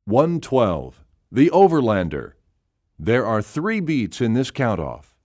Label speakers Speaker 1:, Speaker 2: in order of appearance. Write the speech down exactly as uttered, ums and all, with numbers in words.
Speaker 1: one twelve. The Overlander. There are three beats in this count-off.